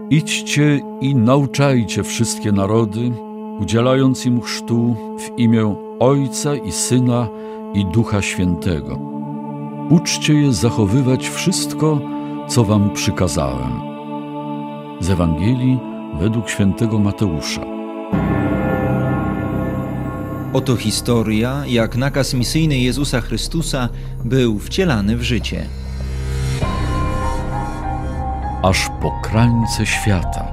Idźcie i nauczajcie wszystkie narody, udzielając im chrztu w imię Ojca i Syna i Ducha Świętego. Uczcie je zachowywać wszystko, co wam przykazałem. Z Ewangelii według świętego Mateusza. Oto historia, jak nakaz misyjny Jezusa Chrystusa był wcielany w życie. Aż po krańce świata.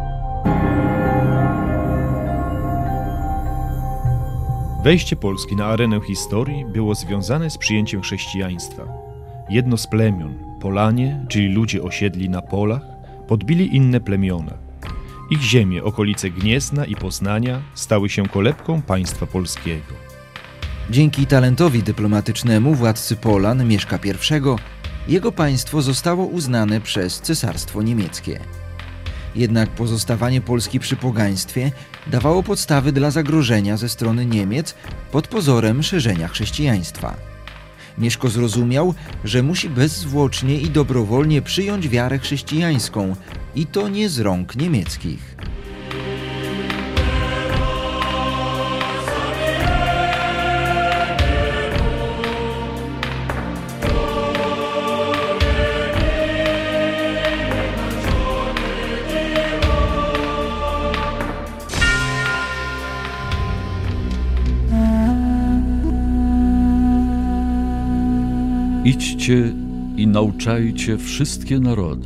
Wejście Polski na arenę historii było związane z przyjęciem chrześcijaństwa. Jedno z plemion, Polanie, czyli ludzie osiedli na polach, podbili inne plemiona. Ich ziemie, okolice Gniezna i Poznania stały się kolebką państwa polskiego. Dzięki talentowi dyplomatycznemu władcy Polan, Mieszka I, jego państwo zostało uznane przez Cesarstwo Niemieckie. Jednak pozostawanie Polski przy pogaństwie dawało podstawy dla zagrożenia ze strony Niemiec pod pozorem szerzenia chrześcijaństwa. Mieszko zrozumiał, że musi bezzwłocznie i dobrowolnie przyjąć wiarę chrześcijańską i to nie z rąk niemieckich. Idźcie i nauczajcie wszystkie narody.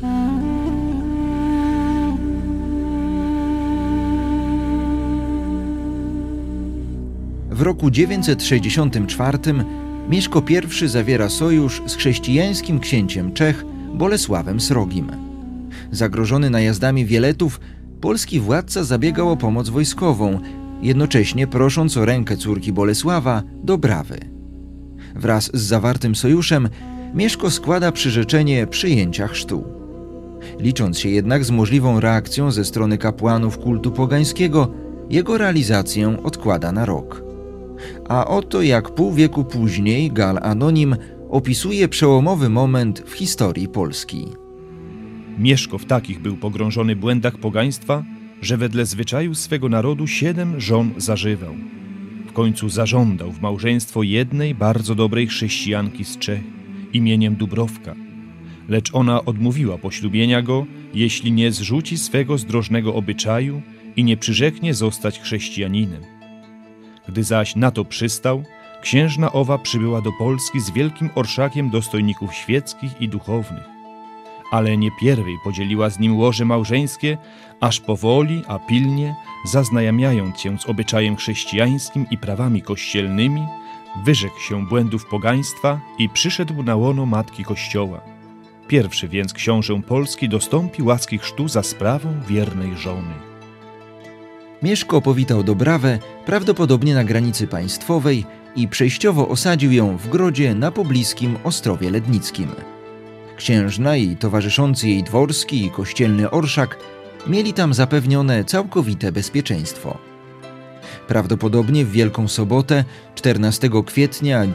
W roku 964 Mieszko I zawiera sojusz z chrześcijańskim księciem Czech Bolesławem Srogim. Zagrożony najazdami Wieletów, polski władca zabiegał o pomoc wojskową, jednocześnie prosząc o rękę córki Bolesława, Dobrawy. Wraz z zawartym sojuszem Mieszko składa przyrzeczenie przyjęcia chrztu. Licząc się jednak z możliwą reakcją ze strony kapłanów kultu pogańskiego, jego realizację odkłada na rok. A oto jak pół wieku później Gal Anonim opisuje przełomowy moment w historii Polski. Mieszko w takich był pogrążony w błędach pogaństwa, że wedle zwyczaju swego narodu 7 żon zażywał. W końcu zażądał w małżeństwo jednej bardzo dobrej chrześcijanki z Czech imieniem Dubrowka, lecz ona odmówiła poślubienia go, jeśli nie zrzuci swego zdrożnego obyczaju i nie przyrzeknie zostać chrześcijaninem. Gdy zaś na to przystał, księżna owa przybyła do Polski z wielkim orszakiem dostojników świeckich i duchownych, ale nie pierwej podzieliła z nim łoże małżeńskie, aż powoli, a pilnie, zaznajamiając się z obyczajem chrześcijańskim i prawami kościelnymi, wyrzekł się błędów pogaństwa i przyszedł na łono Matki Kościoła. Pierwszy więc książę polski dostąpi łaski chrztu za sprawą wiernej żony. Mieszko powitał Dobrawę prawdopodobnie na granicy państwowej i przejściowo osadził ją w grodzie na pobliskim Ostrowie Lednickim. Księżna i towarzyszący jej dworski i kościelny orszak mieli tam zapewnione całkowite bezpieczeństwo. Prawdopodobnie w Wielką Sobotę, 14 kwietnia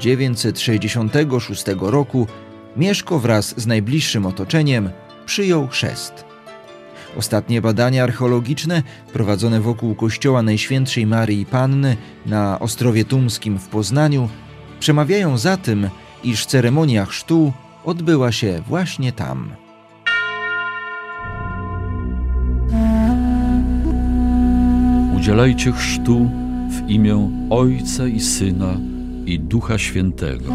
966 roku, Mieszko wraz z najbliższym otoczeniem przyjął chrzest. Ostatnie badania archeologiczne prowadzone wokół kościoła Najświętszej Maryi Panny na Ostrowie Tumskim w Poznaniu przemawiają za tym, iż ceremonia chrztu odbyła się właśnie tam. Udzielajcie chrztu w imię Ojca i Syna i Ducha Świętego.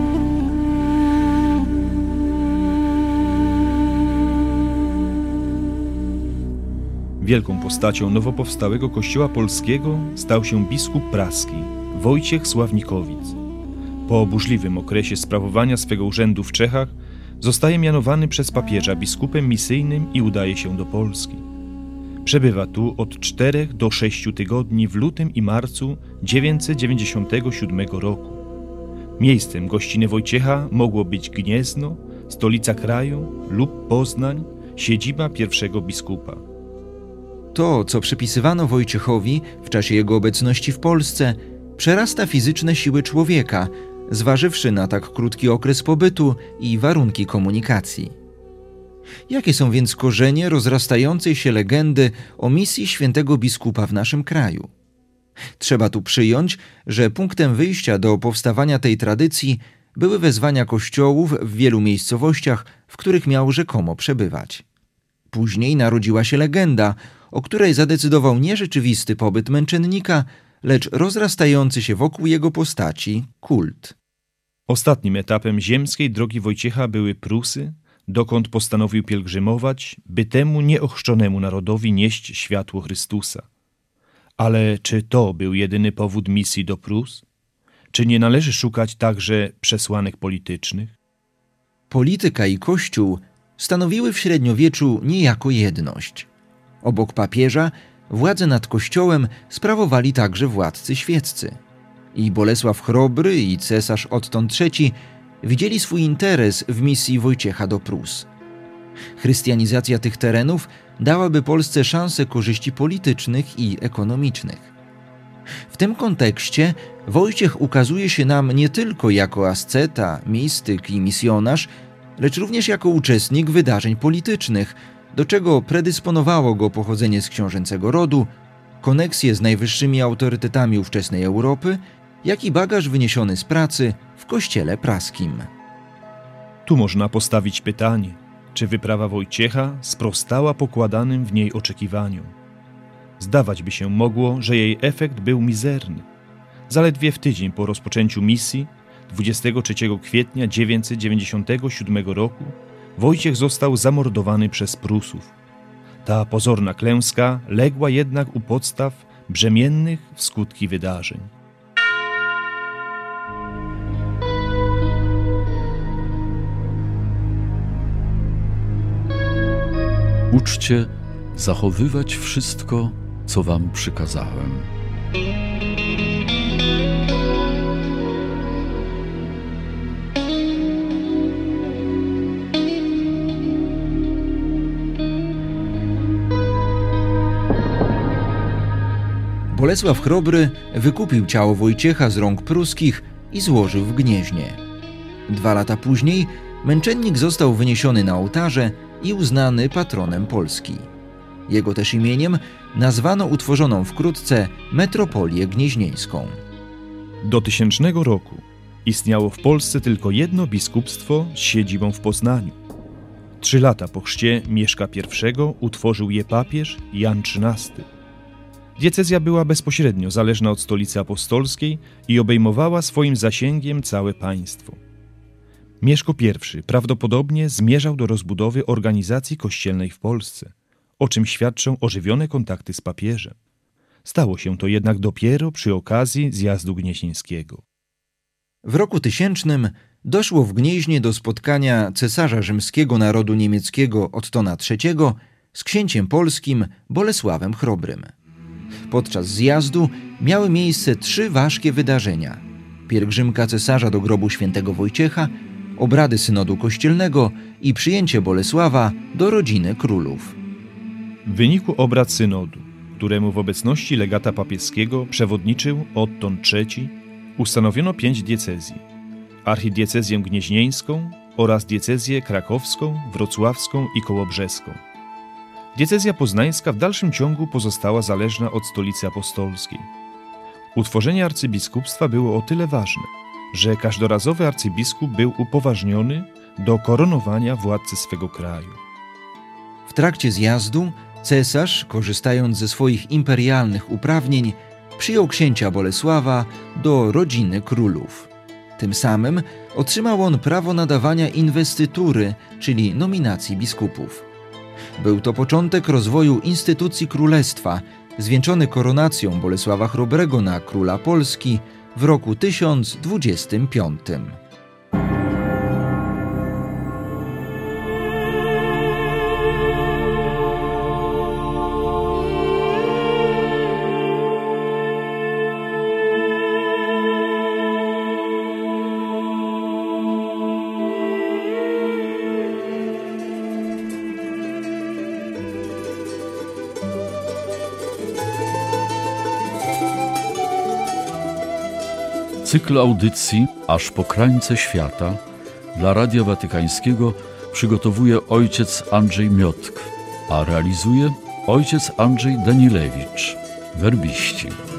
Wielką postacią nowo powstałego Kościoła Polskiego stał się biskup praski Wojciech Sławnikowic. Po burzliwym okresie sprawowania swego urzędu w Czechach zostaje mianowany przez papieża biskupem misyjnym i udaje się do Polski. Przebywa tu od 4 do 6 tygodni w lutym i marcu 997 roku. Miejscem gościny Wojciecha mogło być Gniezno, stolica kraju, lub Poznań, siedziba pierwszego biskupa. To, co przypisywano Wojciechowi w czasie jego obecności w Polsce, przerasta fizyczne siły człowieka, zważywszy na tak krótki okres pobytu i warunki komunikacji. Jakie są więc korzenie rozrastającej się legendy o misji świętego biskupa w naszym kraju? Trzeba tu przyjąć, że punktem wyjścia do powstawania tej tradycji były wezwania kościołów w wielu miejscowościach, w których miał rzekomo przebywać. Później narodziła się legenda, o której zadecydował nie rzeczywisty pobyt męczennika, lecz rozrastający się wokół jego postaci kult. Ostatnim etapem ziemskiej drogi Wojciecha były Prusy, dokąd postanowił pielgrzymować, by temu nieochrzczonemu narodowi nieść światło Chrystusa. Ale czy to był jedyny powód misji do Prus? Czy nie należy szukać także przesłanek politycznych? Polityka i Kościół stanowiły w średniowieczu niejako jedność. Obok papieża władzę nad Kościołem sprawowali także władcy świeccy. I Bolesław Chrobry i cesarz Otton III widzieli swój interes w misji Wojciecha do Prus. Chrystianizacja tych terenów dałaby Polsce szansę korzyści politycznych i ekonomicznych. W tym kontekście Wojciech ukazuje się nam nie tylko jako asceta, mistyk i misjonarz, lecz również jako uczestnik wydarzeń politycznych, do czego predysponowało go pochodzenie z książęcego rodu, koneksje z najwyższymi autorytetami ówczesnej Europy, jak i bagaż wyniesiony z pracy w kościele praskim. Tu można postawić pytanie, czy wyprawa Wojciecha sprostała pokładanym w niej oczekiwaniom. Zdawać by się mogło, że jej efekt był mizerny. Zaledwie w tydzień po rozpoczęciu misji, 23 kwietnia 997 roku, Wojciech został zamordowany przez Prusów. Ta pozorna klęska legła jednak u podstaw brzemiennych w skutki wydarzeń. Uczcie zachowywać wszystko, co wam przykazałem. Bolesław Chrobry wykupił ciało Wojciecha z rąk pruskich i złożył w Gnieźnie. 2 lata później męczennik został wyniesiony na ołtarze i uznany patronem Polski. Jego też imieniem nazwano utworzoną wkrótce metropolię gnieźnieńską. Do 1000 roku istniało w Polsce tylko jedno biskupstwo z siedzibą w Poznaniu. 3 lata po chrzcie Mieszka I utworzył je papież Jan XIII. Diecezja była bezpośrednio zależna od stolicy apostolskiej i obejmowała swoim zasięgiem całe państwo. Mieszko I prawdopodobnie zmierzał do rozbudowy organizacji kościelnej w Polsce, o czym świadczą ożywione kontakty z papieżem. Stało się to jednak dopiero przy okazji zjazdu gnieźnieńskiego. W roku 1000 doszło w Gnieźnie do spotkania cesarza rzymskiego narodu niemieckiego Ottona III z księciem polskim Bolesławem Chrobrym. Podczas zjazdu miały miejsce 3 ważkie wydarzenia: pielgrzymka cesarza do grobu świętego Wojciecha, obrady synodu kościelnego i przyjęcie Bolesława do rodziny królów. W wyniku obrad synodu, któremu w obecności legata papieskiego przewodniczył Otton III, ustanowiono 5 diecezji: archidiecezję gnieźnieńską oraz diecezję krakowską, wrocławską i kołobrzeską. Diecezja poznańska w dalszym ciągu pozostała zależna od stolicy apostolskiej. Utworzenie arcybiskupstwa było o tyle ważne, że każdorazowy arcybiskup był upoważniony do koronowania władcy swego kraju. W trakcie zjazdu cesarz, korzystając ze swoich imperialnych uprawnień, przyjął księcia Bolesława do rodziny królów. Tym samym otrzymał on prawo nadawania inwestytury, czyli nominacji biskupów. Był to początek rozwoju instytucji królestwa, zwieńczony koronacją Bolesława Chrobrego na króla Polski w roku 1025. Cykl audycji Aż po krańce świata dla Radia Watykańskiego przygotowuje ojciec Andrzej Miotk, a realizuje ojciec Andrzej Danilewicz, werbiści.